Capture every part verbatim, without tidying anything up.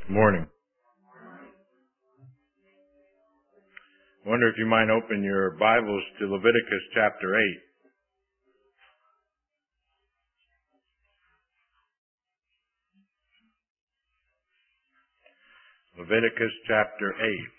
Morning. I wonder if you might open your Bibles to Leviticus chapter eight. Leviticus chapter eight.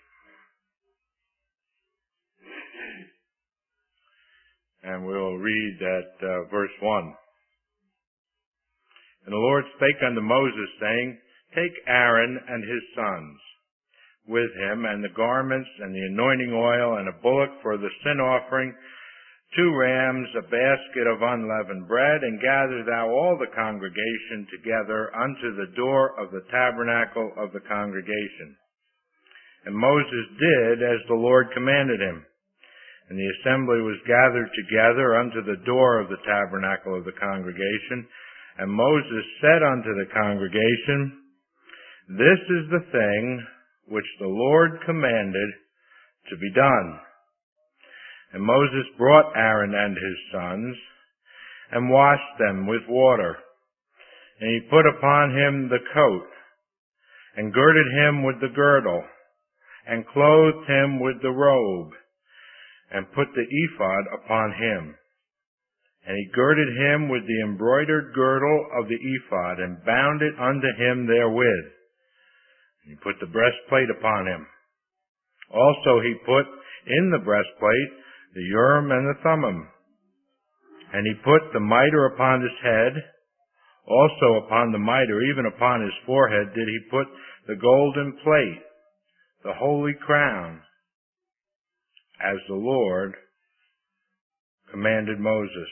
And we'll read at uh, verse one. And the Lord spake unto Moses, saying, Take Aaron and his sons with him, and the garments, and the anointing oil, and a bullock for the sin offering, two rams, a basket of unleavened bread, and gather thou all the congregation together unto the door of the tabernacle of the congregation. And Moses did as the Lord commanded him. And the assembly was gathered together unto the door of the tabernacle of the congregation. And Moses said unto the congregation, This is the thing which the Lord commanded to be done. And Moses brought Aaron and his sons, and washed them with water. And he put upon him the coat, and girded him with the girdle, and clothed him with the robe, and put the ephod upon him. And he girded him with the embroidered girdle of the ephod, and bound it unto him therewith. And he put the breastplate upon him. Also he put in the breastplate the Urim and the Thummim. And he put the mitre upon his head. Also upon the mitre, even upon his forehead, did he put the golden plate, the holy crown, as the Lord commanded Moses.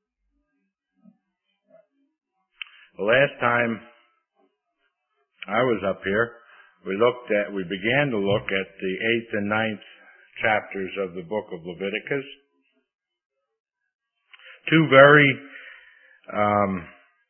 The last time I was up here, we looked at, we began to look at the eighth and ninth chapters of the book of Leviticus. Two very um,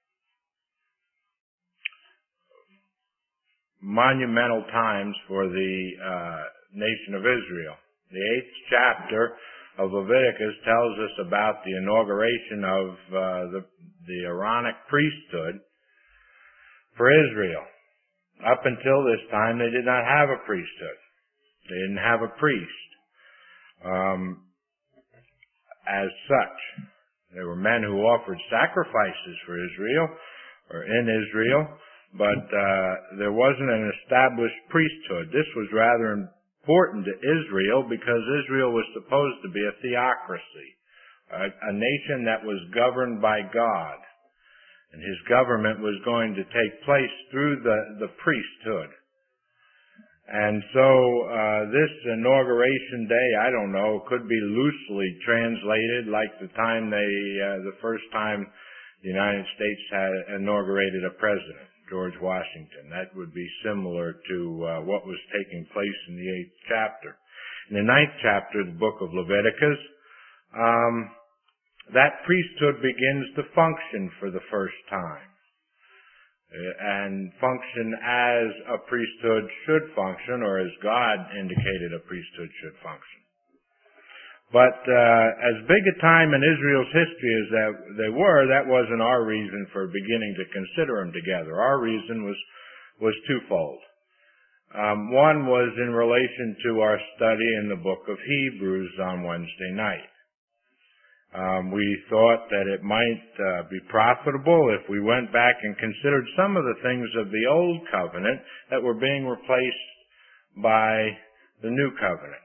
monumental times for the uh, nation of Israel. The eighth chapter of Leviticus tells us about the inauguration of uh, the, the Aaronic priesthood for Israel. Up until this time, they did not have a priesthood. They didn't have a priest um, as such. There were men who offered sacrifices for Israel, or in Israel, but uh, there wasn't an established priesthood. This was rather important to Israel because Israel was supposed to be a theocracy, a, a nation that was governed by God. And his government was going to take place through the, the priesthood. And so uh, this inauguration day, I don't know, could be loosely translated like the time they, uh, the first time the United States had inaugurated a president, George Washington. That would be similar to uh, what was taking place in the eighth chapter. In the ninth chapter of the book of Leviticus, um, that priesthood begins to function for the first time. And function as a priesthood should function, or as God indicated a priesthood should function. But uh, as big a time in Israel's history as that they were, that wasn't our reason for beginning to consider them together. Our reason was was twofold. Um, one was in relation to our study in the book of Hebrews on Wednesday night. Um, we thought that it might uh, be profitable if we went back and considered some of the things of the old covenant that were being replaced by the new covenant.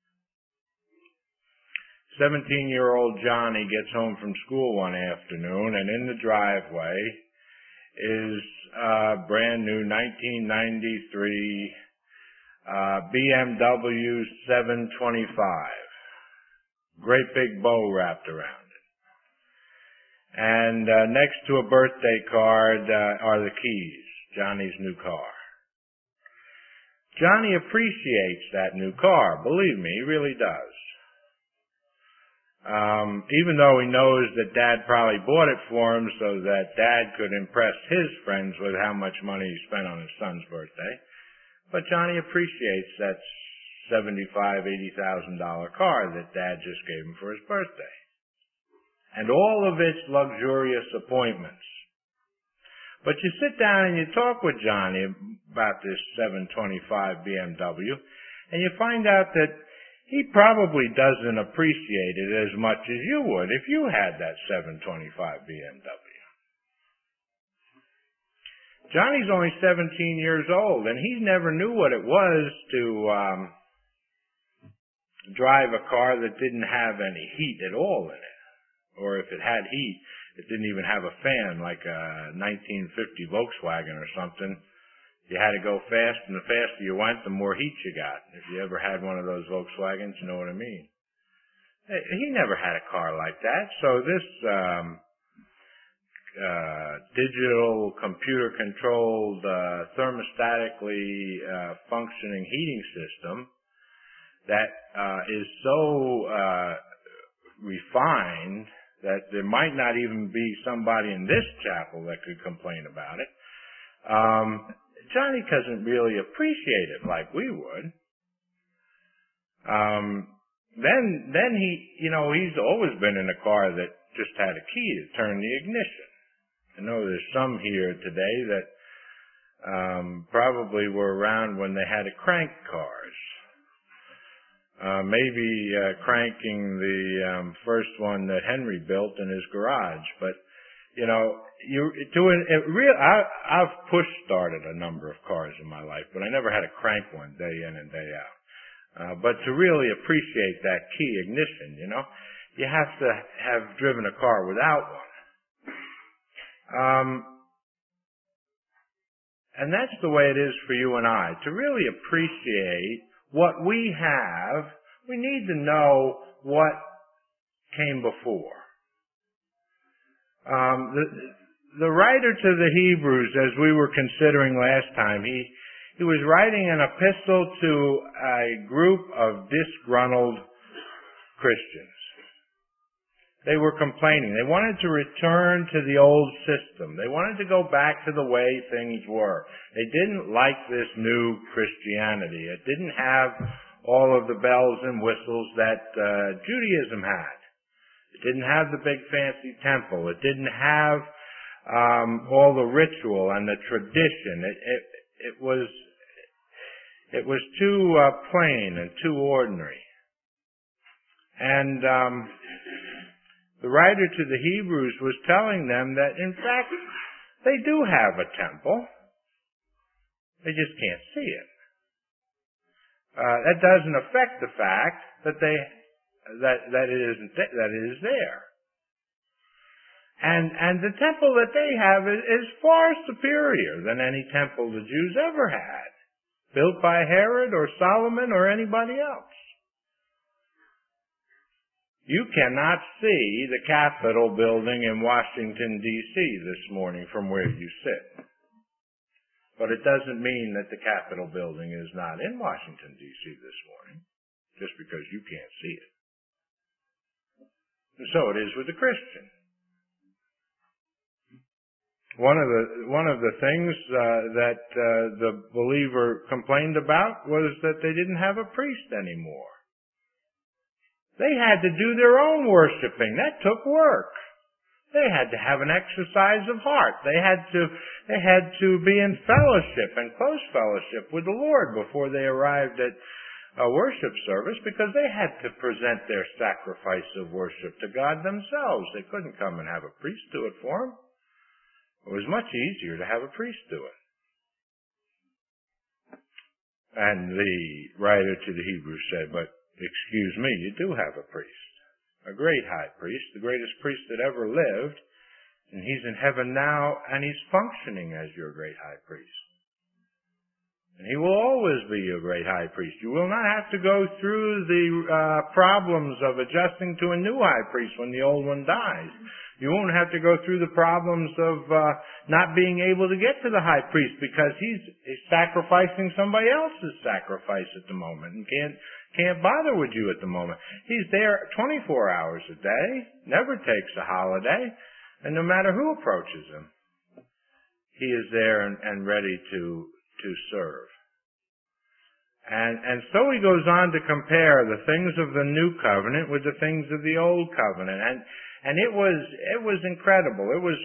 Seventeen-year-old Johnny gets home from school one afternoon, and in the driveway is a brand new nineteen ninety-three uh, B M W seven twenty-five. Great big bow wrapped around it. And uh, next to a birthday card uh, are the keys, Johnny's new car. Johnny appreciates that new car, believe me, he really does. Um, even though he knows that Dad probably bought it for him so that Dad could impress his friends with how much money he spent on his son's birthday. But Johnny appreciates that seventy-five thousand dollars, eighty thousand dollars car that Dad just gave him for his birthday. And all of its luxurious appointments. But you sit down and you talk with Johnny about this seven twenty-five B M W, and you find out that he probably doesn't appreciate it as much as you would if you had that seven twenty-five B M W. Johnny's only seventeen years old, and he never knew what it was to um, drive a car that didn't have any heat at all in it. Or if it had heat, it didn't even have a fan like a nineteen fifty Volkswagen or something. You had to go fast, and the faster you went, the more heat you got. If you ever had one of those Volkswagens, you know what I mean. He never had a car like that, so this um, uh, digital, computer-controlled, uh, thermostatically uh, functioning heating system that uh, is so uh, refined that there might not even be somebody in this chapel that could complain about it. Um, Johnny doesn't really appreciate it like we would. Um, then, then he, you know, he's always been in a car that just had a key to turn the ignition. I know there's some here today that um, probably were around when they had to crank cars. Uh, maybe uh, cranking the um, first one that Henry built in his garage, but you know, you doing it real. I, I've push started a number of cars in my life, but I never had to crank one day in and day out. Uh, but to really appreciate that key ignition, you know, you have to have driven a car without one. Um, and that's the way it is for you and I. To really appreciate what we have, we need to know what came before. Um, the, the writer to the Hebrews, as we were considering last time, he, he was writing an epistle to a group of disgruntled Christians. They were complaining. They wanted to return to the old system. They wanted to go back to the way things were. They didn't like this new Christianity. It didn't have all of the bells and whistles that uh, Judaism had. It didn't have the big fancy temple. It didn't have um, all the ritual and the tradition. It, it, it was it was too uh, plain and too ordinary. And um, the writer to the Hebrews was telling them that, in fact, they do have a temple. They just can't see it. Uh, that doesn't affect the fact that they that that it isn't th- that it is there. And and the temple that they have is, is far superior than any temple the Jews ever had, built by Herod or Solomon or anybody else. You cannot see the Capitol building in Washington, D C this morning from where you sit. But it doesn't mean that the Capitol building is not in Washington, D C this morning, just because you can't see it. And so it is with the Christian. One of the, one of the things uh, that uh, the believer complained about was that they didn't have a priest anymore. They had to do their own worshiping. That took work. They had to have an exercise of heart. They had to, they had to be in fellowship and close fellowship with the Lord before they arrived at a worship service, because they had to present their sacrifice of worship to God themselves. They couldn't come and have a priest do it for them. It was much easier to have a priest do it. And the writer to the Hebrews said, but excuse me, you do have a priest, a great high priest, the greatest priest that ever lived, and he's in heaven now, and he's functioning as your great high priest. And he will always be your great high priest. You will not have to go through the uh, problems of adjusting to a new high priest when the old one dies. You won't have to go through the problems of uh, not being able to get to the high priest because he's, he's sacrificing somebody else's sacrifice at the moment and can't can't bother with you at the moment. He's there twenty-four hours a day, never takes a holiday, and no matter who approaches him, he is there and, and ready to to serve. And and so he goes on to compare the things of the new covenant with the things of the old covenant. And and it was it was incredible. It was like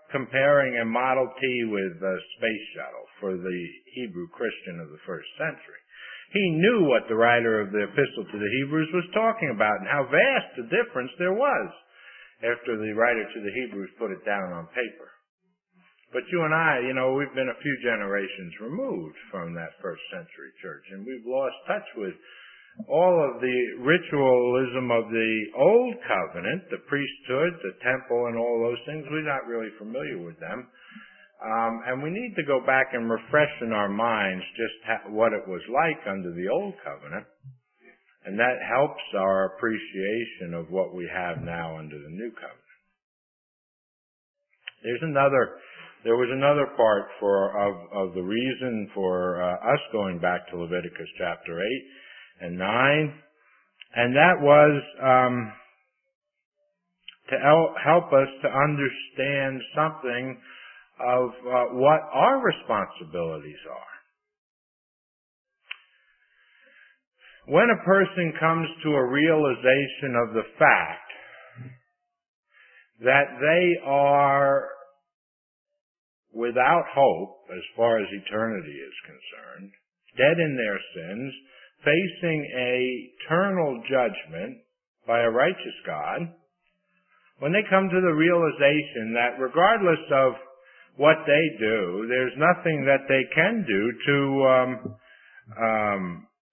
comparing a Model T with a space shuttle for the Hebrew Christian of the first century. He knew what the writer of the Epistle to the Hebrews was talking about and how vast a difference there was after the writer to the Hebrews put it down on paper. But you and I, you know, we've been a few generations removed from that first century church, and we've lost touch with all of the ritualism of the Old Covenant, the priesthood, the temple, and all those things. We're not really familiar with them. Um, and we need to go back and refresh in our minds just ha- what it was like under the Old Covenant. And that helps our appreciation of what we have now under the New Covenant. There's another, there was another part for, of, of the reason for uh, us going back to Leviticus chapter eight and nine, and that was um, to el- help us to understand something of uh, what our responsibilities are. When a person comes to a realization of the fact that they are without hope as far as eternity is concerned, dead in their sins, facing a eternal judgment by a righteous God, when they come to the realization that regardless of what they do, there's nothing that they can do to um, um,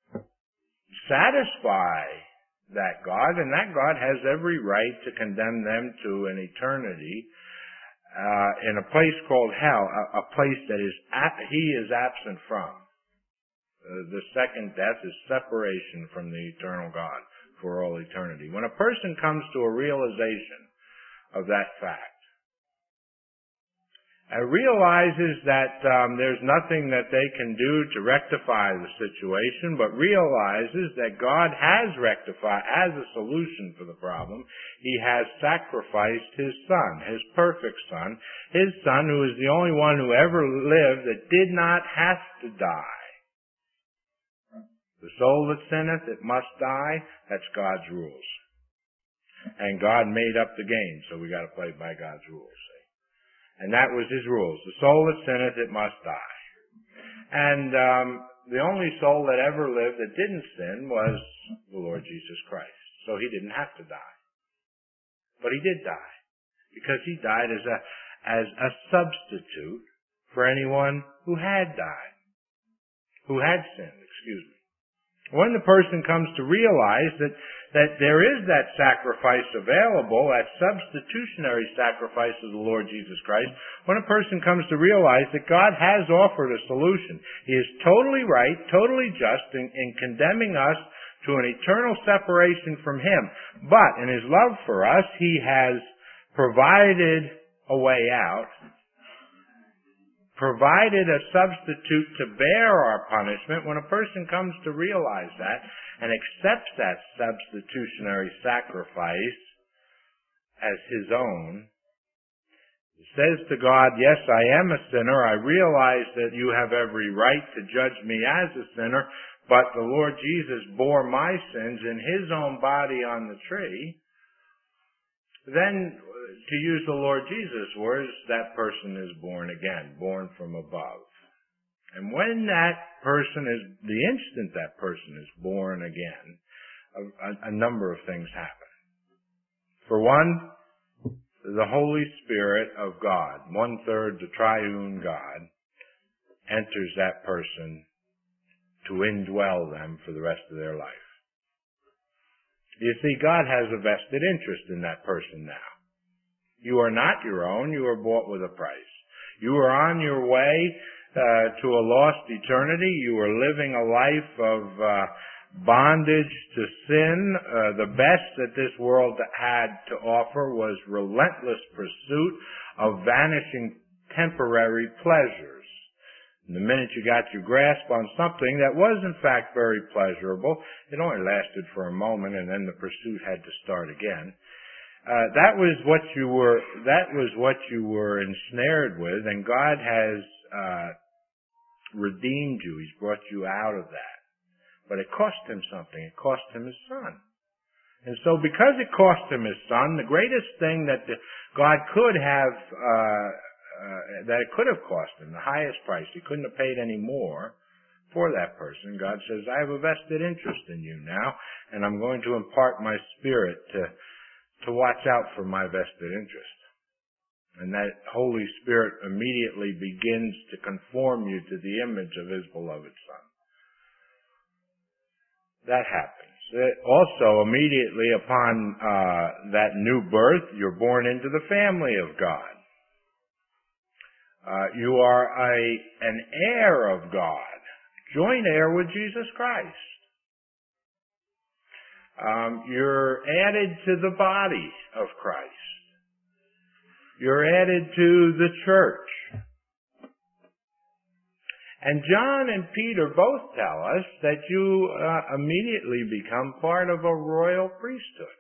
satisfy that God, and that God has every right to condemn them to an eternity uh, in a place called hell, a, a place that is ap- he is absent from. Uh, the second death is separation from the eternal God for all eternity. When a person comes to a realization of that fact, and realizes that um, there's nothing that they can do to rectify the situation, but realizes that God has rectified, as a solution for the problem, He has sacrificed His Son, His perfect Son, His Son who is the only one who ever lived that did not have to die. The soul that sinneth, it must die. That's God's rules. And God made up the game, so we got to play by God's rules. See? And that was His rules. The soul that sinneth, it must die. And um, the only soul that ever lived that didn't sin was the Lord Jesus Christ. So He didn't have to die. But He did die. Because He died as a, as a substitute for anyone who had died. Who had sinned, excuse me. When the person comes to realize that, that there is that sacrifice available, that substitutionary sacrifice of the Lord Jesus Christ, when a person comes to realize that God has offered a solution, He is totally right, totally just in, in condemning us to an eternal separation from Him. But in His love for us, He has provided a way out, provided a substitute to bear our punishment. When a person comes to realize that and accepts that substitutionary sacrifice as his own, he says to God, yes, I am a sinner. I realize that you have every right to judge me as a sinner, but the Lord Jesus bore my sins in His own body on the tree. Then, to use the Lord Jesus' words, that person is born again, born from above. And when that person is, the instant that person is born again, a, a, a number of things happen. For one, the Holy Spirit of God, one-third the triune God, enters that person to indwell them for the rest of their life. You see, God has a vested interest in that person now. You are not your own. You are bought with a price. You are on your way uh, to a lost eternity. You are living a life of uh, bondage to sin. Uh, the best that this world had to offer was relentless pursuit of vanishing temporary pleasures. And the minute you got your grasp on something that was in fact very pleasurable, it only lasted for a moment and then the pursuit had to start again. Uh, that was what you were, that was what you were ensnared with, and God has, uh, redeemed you. He's brought you out of that. But it cost Him something. It cost Him His Son. And so because it cost him his son, the greatest thing that the, God could have, uh, uh, that it could have cost him, the highest price, he couldn't have paid any more for that person. God says, I have a vested interest in you now, and I'm going to impart my spirit to, to watch out for my vested interest. And that Holy Spirit immediately begins to conform you to the image of his beloved Son. That happens. Also, immediately upon uh, that new birth, you're born into the family of God. Uh, you are a an heir of God, joint heir with Jesus Christ. Um, you're added to the body of Christ. You're added to the church. And John and Peter both tell us that you uh, immediately become part of a royal priesthood.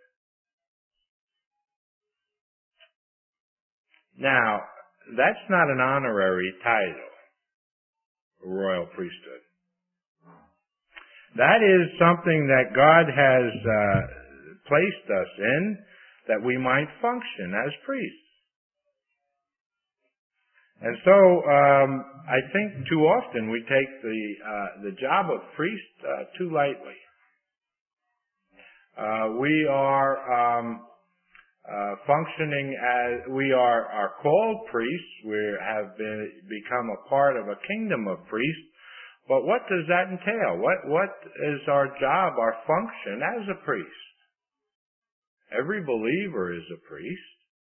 Now, that's not an honorary title, a royal priesthood. That is something that God has uh, placed us in, that we might function as priests. And so, um, I think too often we take the uh, the job of priest uh, too lightly. Uh, we are um, uh, functioning as we are are called priests. We have been become a part of a kingdom of priests. But what does that entail? What what is our job, our function as a priest? Every believer is a priest.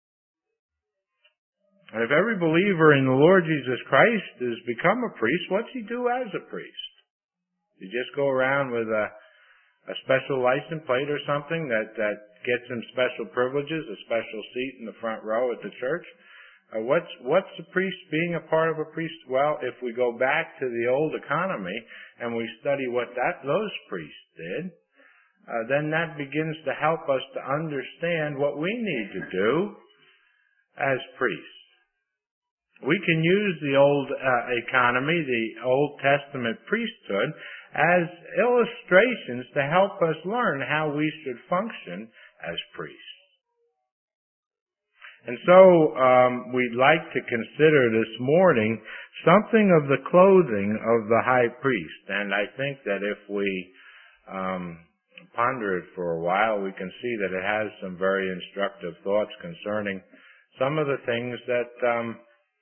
And if every believer in the Lord Jesus Christ has become a priest, what's he do as a priest? You just go around with a, a special license plate or something that, that gets him special privileges, a special seat in the front row at the church? Uh, what's, what's a priest being a part of a priest? Well, if we go back to the old economy and we study what that, those priests did, uh, then that begins to help us to understand what we need to do as priests. We can use the old uh, economy, the Old Testament priesthood, as illustrations to help us learn how we should function as priests. And so um, we'd like to consider this morning something of the clothing of the high priest. And I think that if we um, ponder it for a while, we can see that it has some very instructive thoughts concerning some of the things that um,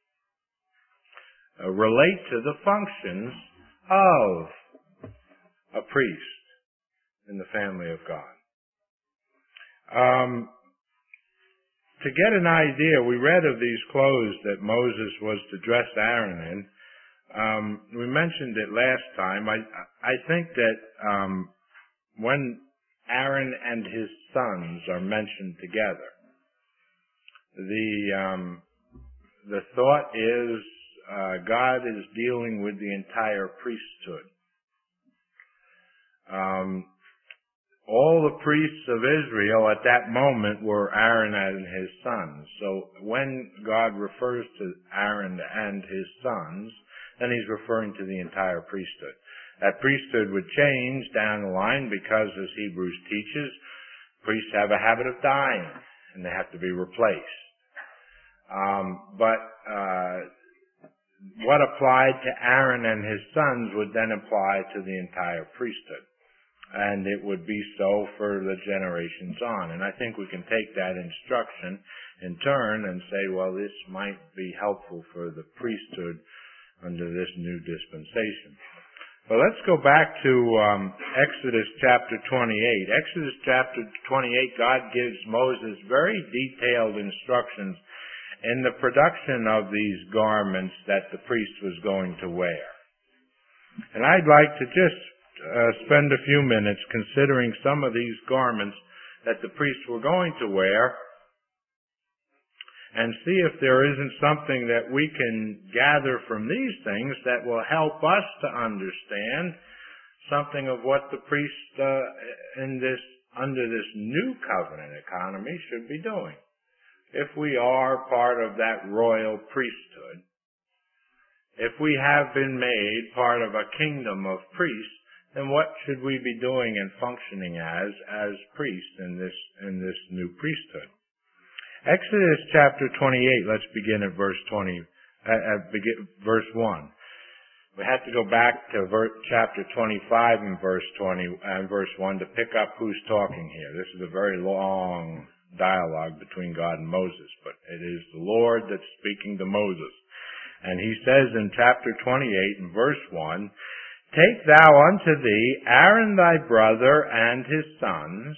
Uh, relate to the functions of a priest in the family of God. Um, to get an idea, we read of these clothes that Moses was to dress Aaron in. Um, we mentioned it last time. I, I think that um, when Aaron and his sons are mentioned together, the um, the thought is Uh, God is dealing with the entire priesthood. Um, all the priests of Israel at that moment were Aaron and his sons. So when God refers to Aaron and his sons, then he's referring to the entire priesthood. That priesthood would change down the line because, as Hebrews teaches, priests have a habit of dying and they have to be replaced. Um, but uh, what applied to Aaron and his sons would then apply to the entire priesthood. And it would be so for the generations on. And I think we can take that instruction in turn and say, well, this might be helpful for the priesthood under this new dispensation. But let's go back to um, Exodus chapter twenty-eight. Exodus chapter twenty-eight, God gives Moses very detailed instructions in the production of these garments that the priest was going to wear. And I'd like to just uh, spend a few minutes considering some of these garments that the priests were going to wear and see if there isn't something that we can gather from these things that will help us to understand something of what the priest uh, in this under this new covenant economy should be doing. If we are part of that royal priesthood, if we have been made part of a kingdom of priests, then what should we be doing and functioning as, as priests in this, in this new priesthood? Exodus chapter twenty-eight, let's begin at verse twenty, uh, at begin, verse one. We have to go back to ver- chapter twenty-five and verse twenty, and verse one to pick up who's talking here. This is a very long dialogue between God and Moses, but it is the Lord that's speaking to Moses. And he says in chapter twenty-eight and verse one, "Take thou unto thee Aaron thy brother and his sons,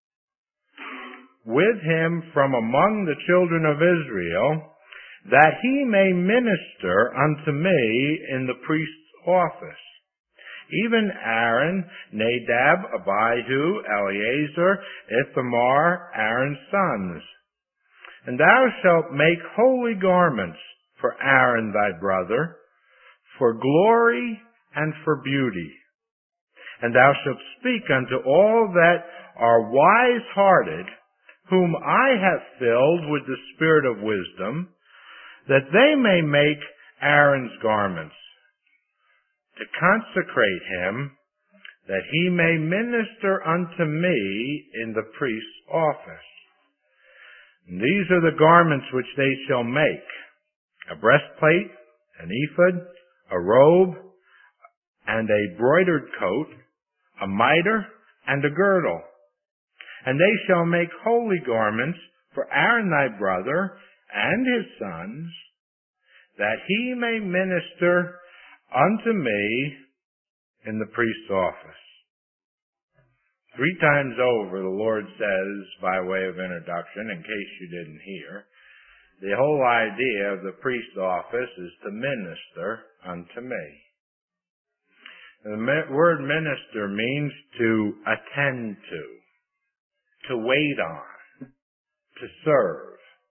with him from among the children of Israel, that he may minister unto me in the priest's office. Even Aaron, Nadab, Abihu, Eleazar, Ithamar, Aaron's sons. And thou shalt make holy garments for Aaron thy brother, for glory and for beauty. And thou shalt speak unto all that are wise-hearted, whom I have filled with the spirit of wisdom, that they may make Aaron's garments, to consecrate him, that he may minister unto me in the priest's office. And these are the garments which they shall make: a breastplate, an ephod, a robe, and a broidered coat, a mitre, and a girdle. And they shall make holy garments for Aaron thy brother and his sons, that he may minister unto me in the priest's office." Three times over the Lord says, by way of introduction, in case you didn't hear, the whole idea of the priest's office is to minister unto me. The word minister means to attend to, to wait on, to serve.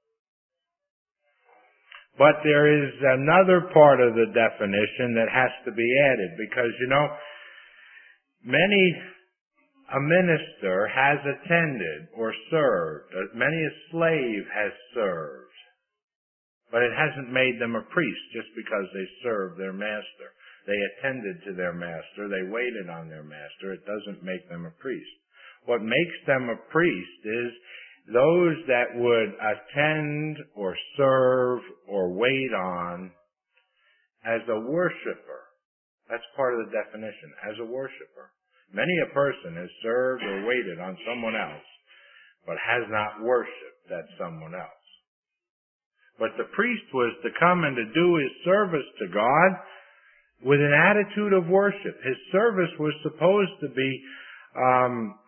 But there is another part of the definition that has to be added, because, you know, many a minister has attended or served, many a slave has served, but it hasn't made them a priest just because they served their master. They attended to their master, they waited on their master. It doesn't make them a priest. What makes them a priest is those that would attend or serve or wait on as a worshiper. That's part of the definition, as a worshiper. Many a person has served or waited on someone else, but has not worshipped that someone else. But the priest was to come and to do his service to God with an attitude of worship. His service was supposed to be um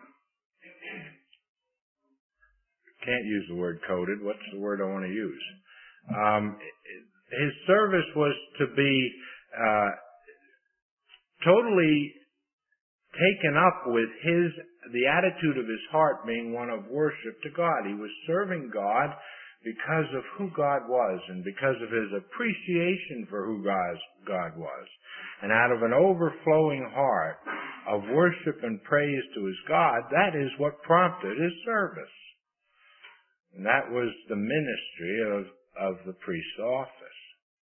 can't use the word coded. What's the word I want to use? Um, his service was to be uh, totally taken up with his the attitude of his heart being one of worship to God. He was serving God because of who God was and because of his appreciation for who God, God was. And out of an overflowing heart of worship and praise to his God, that is what prompted his service. And that was the ministry of, of the priest's office.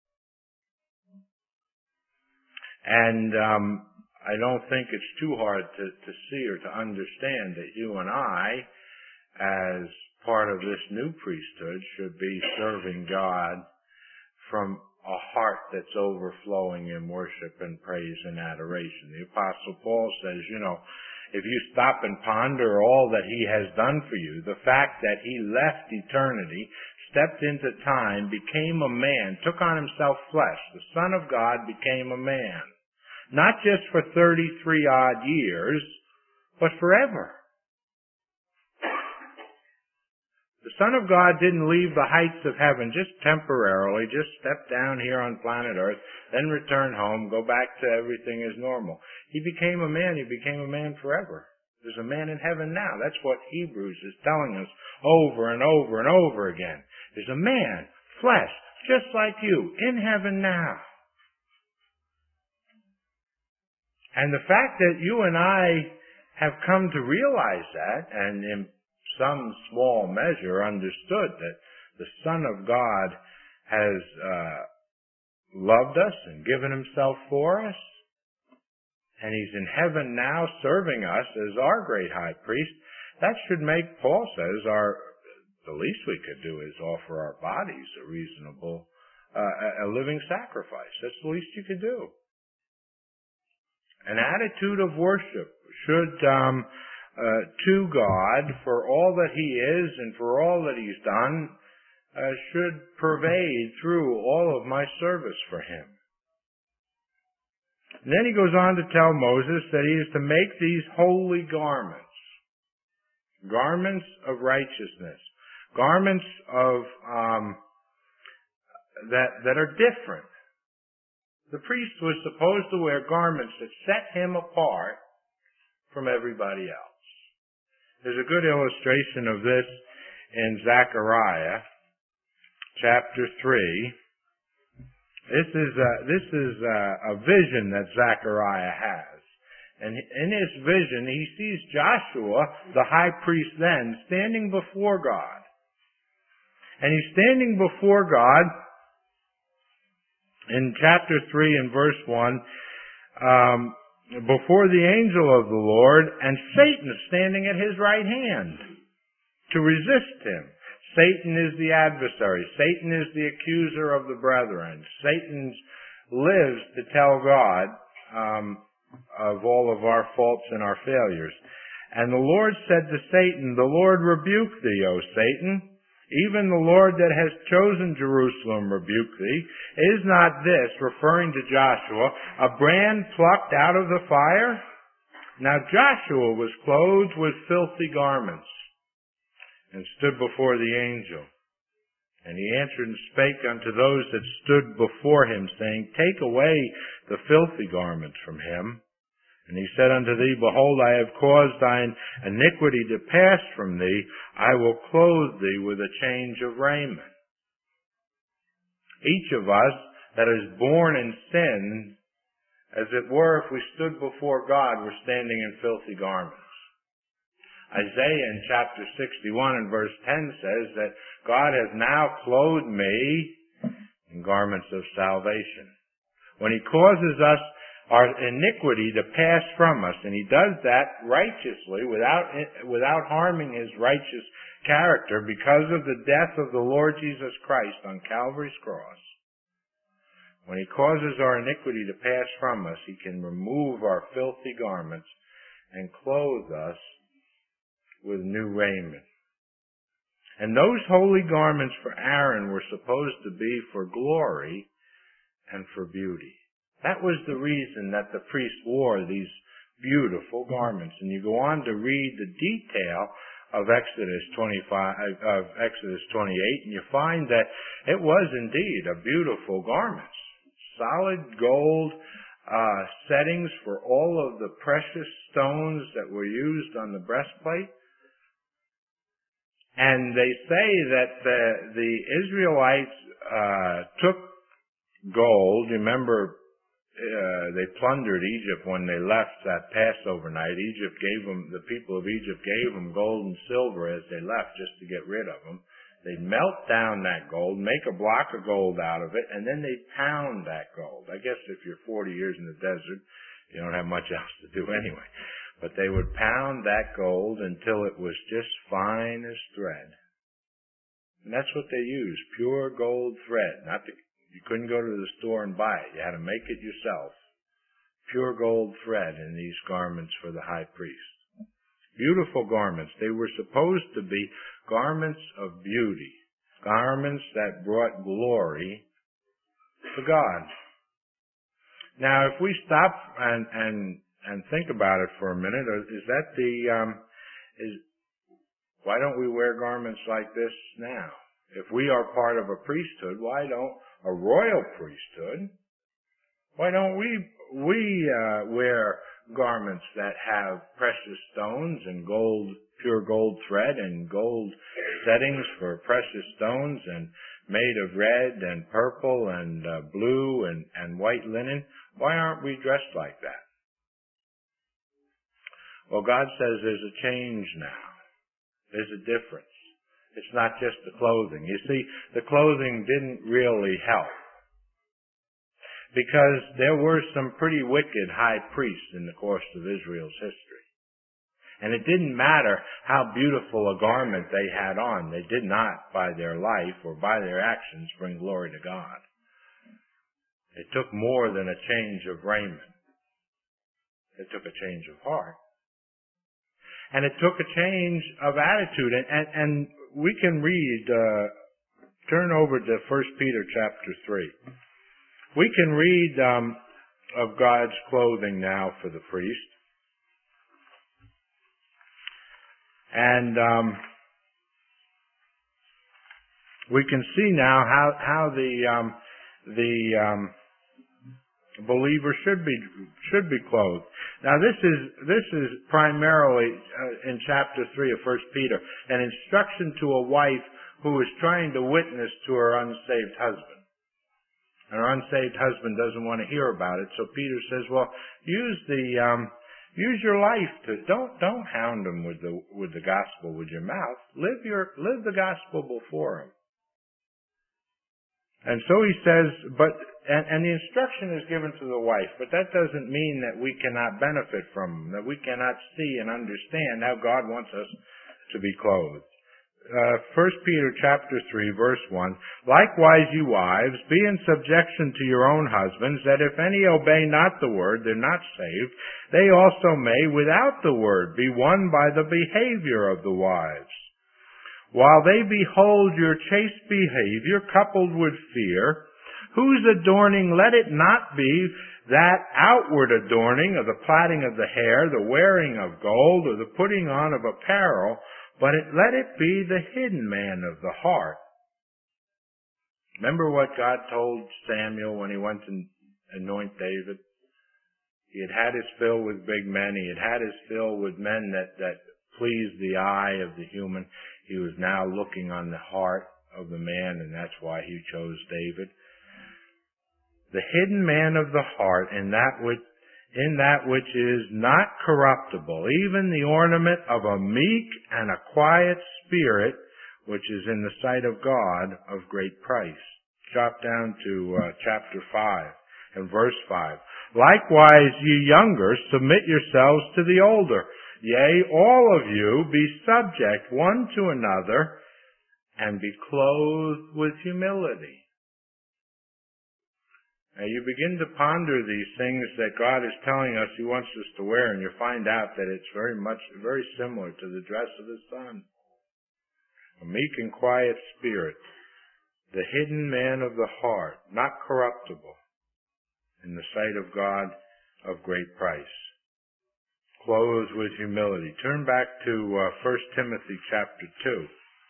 And um, I don't think it's too hard to, to see or to understand that you and I, as part of this new priesthood, should be serving God from a heart that's overflowing in worship and praise and adoration. The Apostle Paul says, you know, if you stop and ponder all that he has done for you, the fact that he left eternity, stepped into time, became a man, took on himself flesh, the Son of God became a man. Not just for thirty-three odd years, but forever. The Son of God didn't leave the heights of heaven just temporarily, just step down here on planet Earth, then return home, go back to everything as normal. He became a man. He became a man forever. There's a man in heaven now. That's what Hebrews is telling us over and over and over again. There's a man, flesh, just like you, in heaven now. And the fact that you and I have come to realize that, and in some small measure understood that the Son of God has uh, loved us and given himself for us, and he's in heaven now serving us as our great high priest, that should make, Paul says, our the least we could do is offer our bodies a reasonable, uh, a living sacrifice. That's the least you could do. An attitude of worship should, um, uh, to God, for all that he is and for all that he's done, uh, should pervade through all of my service for him. And then he goes on to tell Moses that he is to make these holy garments. Garments of righteousness. Garments of, um, that, that are different. The priest was supposed to wear garments that set him apart from everybody else. There's a good illustration of this in Zechariah chapter three. This is a, this is a, a vision that Zechariah has. And in his vision, he sees Joshua, the high priest then, standing before God. And he's standing before God in chapter three and verse one, um, before the angel of the Lord, and Satan is standing at his right hand to resist him. Satan is the adversary. Satan is the accuser of the brethren. Satan lives to tell God um, of all of our faults and our failures. And the Lord said to Satan, "The Lord rebuke thee, O Satan. Even the Lord that has chosen Jerusalem rebuke thee. Is not this," referring to Joshua, "a brand plucked out of the fire?" Now Joshua was clothed with filthy garments, and stood before the angel. And he answered and spake unto those that stood before him, saying, "Take away the filthy garments from him." And he said unto thee, "Behold, I have caused thine iniquity to pass from thee. I will clothe thee with a change of raiment." Each of us that is born in sin, as it were, if we stood before God, we're standing in filthy garments. Isaiah in chapter sixty-one and verse ten says that God has now clothed me in garments of salvation. When he causes us our iniquity to pass from us, and he does that righteously without without harming his righteous character because of the death of the Lord Jesus Christ on Calvary's cross. When he causes our iniquity to pass from us, he can remove our filthy garments and clothe us with new raiment. And those holy garments for Aaron were supposed to be for glory and for beauty. That was the reason that the priest wore these beautiful garments. And you go on to read the detail of Exodus twenty-five, of Exodus twenty-eight, and you find that it was indeed a beautiful garment. Solid gold uh, settings for all of the precious stones that were used on the breastplate. And they say that the, the Israelites uh, took gold. Remember, uh, they plundered Egypt when they left that Passover night. Egypt gave them, the people of Egypt gave them gold and silver as they left just to get rid of them. They'd melt down that gold, make a block of gold out of it, and then they'd pound that gold. I guess if you're forty years in the desert, you don't have much else to do anyway. But they would pound that gold until it was just fine as thread. And that's what they used, pure gold thread. Not the, you couldn't go to the store and buy it. You had to make it yourself. Pure gold thread in these garments for the high priest. Beautiful garments. They were supposed to be garments of beauty. Garments that brought glory to God. Now, if we stop and, and and think about it for a minute, is that the, um, is, why don't we wear garments like this now? If we are part of a priesthood, why don't, a royal priesthood, why don't we, we, uh, wear garments that have precious stones and gold, pure gold thread and gold settings for precious stones and made of red and purple and uh, blue and, and white linen? Why aren't we dressed like that? Well, God says there's a change now. There's a difference. It's not just the clothing. You see, the clothing didn't really help. because there were some pretty wicked high priests in the course of Israel's history. And it didn't matter how beautiful a garment they had on. They did not, by their life or by their actions, bring glory to God. It took more than a change of raiment. It took a change of heart. And it took a change of attitude. And, and, and we can read, uh, turn over to First Peter chapter three. We can read um, of God's clothing now for the priest. And um, we can see now how, how the um, the um, believer should be should be clothed. Now this is this is primarily uh, in chapter three of First Peter, an instruction to a wife who is trying to witness to her unsaved husband. And her unsaved husband doesn't want to hear about it, so Peter says, "Well, use the um, use your life to don't don't hound him with the with the gospel with your mouth. Live your live the gospel before him." And so he says, but and, and the instruction is given to the wife, but that doesn't mean that we cannot benefit from them, that we cannot see and understand how God wants us to be clothed. Uh, First Peter chapter three, verse one, "Likewise, you wives, be in subjection to your own husbands, that if any obey not the word, they're not saved, they also may, without the word, be won by the behavior of the wives. While they behold your chaste behavior coupled with fear, whose adorning let it not be that outward adorning of the plaiting of the hair, the wearing of gold, or the putting on of apparel, but it, let it be the hidden man of the heart." Remember what God told Samuel when he went to anoint David? He had had his fill with big men. He had had his fill with men that, that pleased the eye of the human. He was now looking on the heart of the man, and that's why he chose David. The hidden man of the heart, in that which, in that which is not corruptible, even the ornament of a meek and a quiet spirit, which is in the sight of God of great price. Drop down to uh, chapter five and verse five. "Likewise, ye younger, submit yourselves to the older. Yea, all of you be subject one to another, and be clothed with humility." Now you begin to ponder these things that God is telling us He wants us to wear, and you find out that it's very much, very similar to the dress of His Son. A meek and quiet spirit, the hidden man of the heart, not corruptible, in the sight of God of great price. Clothed with humility. Turn back to uh, First Timothy chapter two.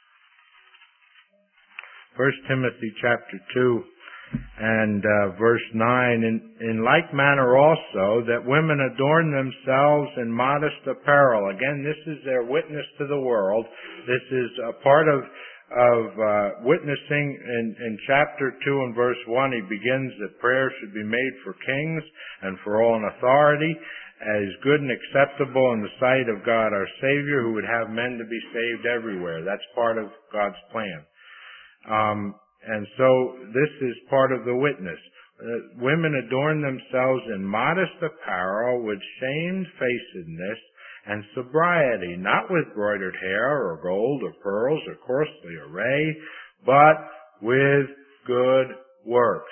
First Timothy chapter two and uh, verse nine. In, in like manner also, that women adorn themselves in modest apparel. Again, this is their witness to the world. This is a part of of uh, witnessing. In, in chapter two and verse one, he begins that prayer should be made for kings and for all in authority, as good and acceptable in the sight of God our Savior, who would have men to be saved everywhere. That's part of God's plan. Um, and so this is part of the witness. Uh, women adorn themselves in modest apparel with shamefacedness and sobriety, not with broidered hair or gold or pearls or costly array, but with good works.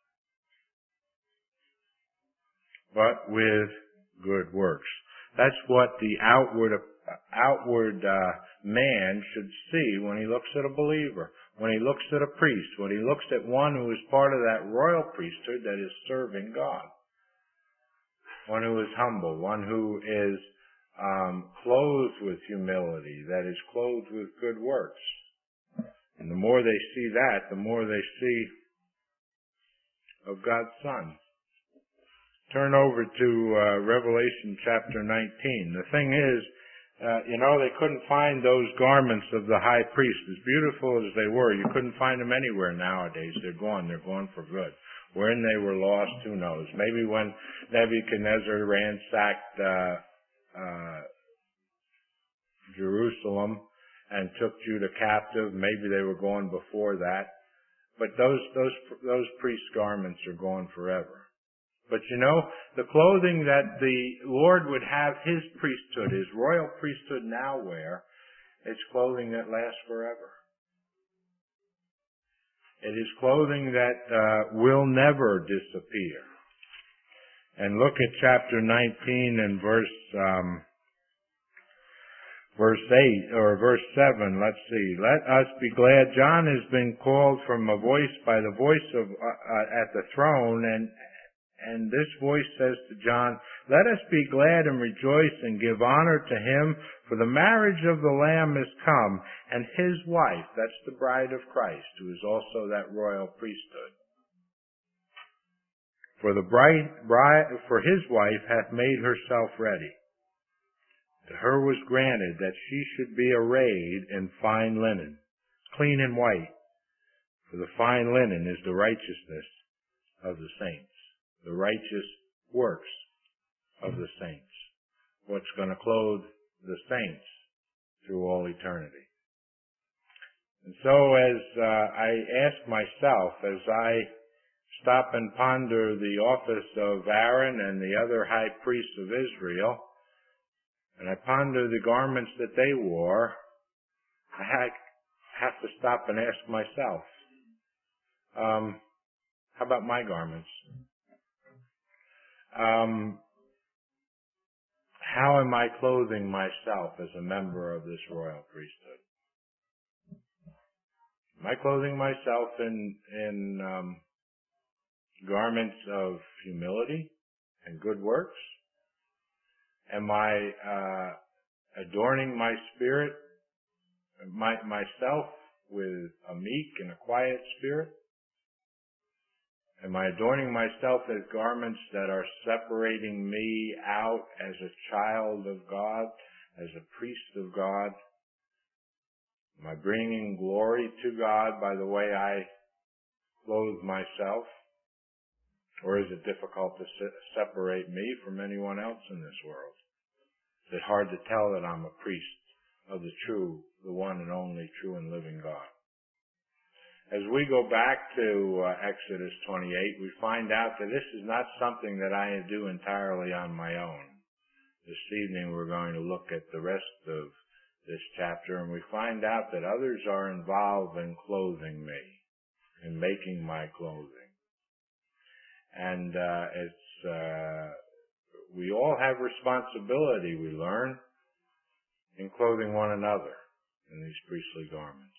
But with good works. That's what the outward outward uh, man should see when he looks at a believer, when he looks at a priest, when he looks at one who is part of that royal priesthood that is serving God. One who is humble, one who is um, clothed with humility, that is clothed with good works. And the more they see that, the more they see of God's Son. Turn over to uh, Revelation chapter nineteen. The thing is, uh, you know, they couldn't find those garments of the high priest. As beautiful as they were, you couldn't find them anywhere nowadays. They're gone. They're gone for good. Wherein they were lost, who knows? Maybe when Nebuchadnezzar ransacked uh, uh, Jerusalem and took Judah captive, maybe they were gone before that. But those, those, those priest garments are gone forever. But you know, the clothing that the Lord would have His priesthood, His royal priesthood now wear, is clothing that lasts forever. It is clothing that uh, will never disappear. And look at chapter nineteen and verse um, verse eight or verse seven. Let's see. Let us be glad. John has been called from a voice by the voice of uh, uh, at the throne, and and this voice says to John, "Let us be glad and rejoice and give honor to Him, for the marriage of the Lamb is come, and His wife," that's the bride of Christ, who is also that royal priesthood. "For the bride, bride, for His wife hath made herself ready. To her was granted that she should be arrayed in fine linen, clean and white. For the fine linen is the righteousness of the saints." The righteous works of the saints. What's going to clothe the saints through all eternity. And so as uh, I ask myself, as I stop and ponder the office of Aaron and the other high priests of Israel, and I ponder the garments that they wore, I have to stop and ask myself, um, how about my garments? Um, how am I clothing myself as a member of this royal priesthood? Am I clothing myself in in um, garments of humility and good works? Am I uh, adorning my spirit, my, myself, with a meek and a quiet spirit? Am I adorning myself as garments that are separating me out as a child of God, as a priest of God? Am I bringing glory to God by the way I clothe myself? Or is it difficult to separate me from anyone else in this world? Is it hard to tell that I'm a priest of the true, the one and only true and living God? As we go back to uh, Exodus twenty-eight, we find out that this is not something that I do entirely on my own. This evening we're going to look at the rest of this chapter, and we find out that others are involved in clothing me, in making my clothing. And uh, it's uh, we all have responsibility, we learn, in clothing one another in these priestly garments.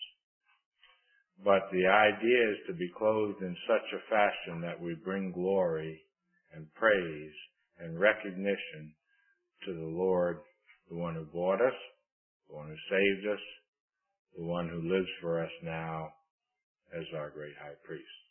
But the idea is to be clothed in such a fashion that we bring glory and praise and recognition to the Lord, the one who bought us, the one who saved us, the one who lives for us now as our great high priest.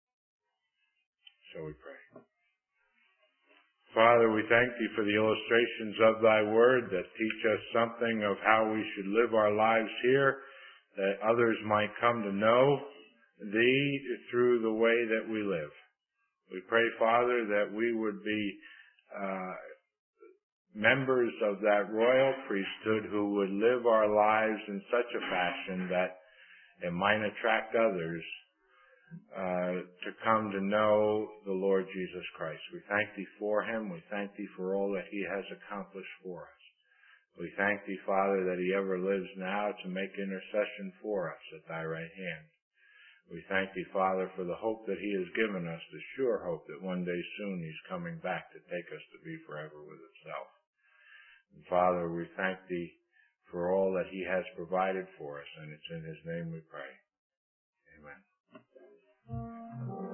Shall we pray? Father, we thank Thee for the illustrations of Thy Word that teach us something of how we should live our lives here, that others might come to know Thee through the way that we live. We pray, Father, that we would be uh, members of that royal priesthood who would live our lives in such a fashion that it might attract others uh, to come to know the Lord Jesus Christ. We thank Thee for Him. We thank Thee for all that He has accomplished for us. We thank Thee, Father, that He ever lives now to make intercession for us at Thy right hand. We thank Thee, Father, for the hope that He has given us, the sure hope that one day soon He's coming back to take us to be forever with Himself. And Father, we thank Thee for all that He has provided for us, and it's in His name we pray. Amen.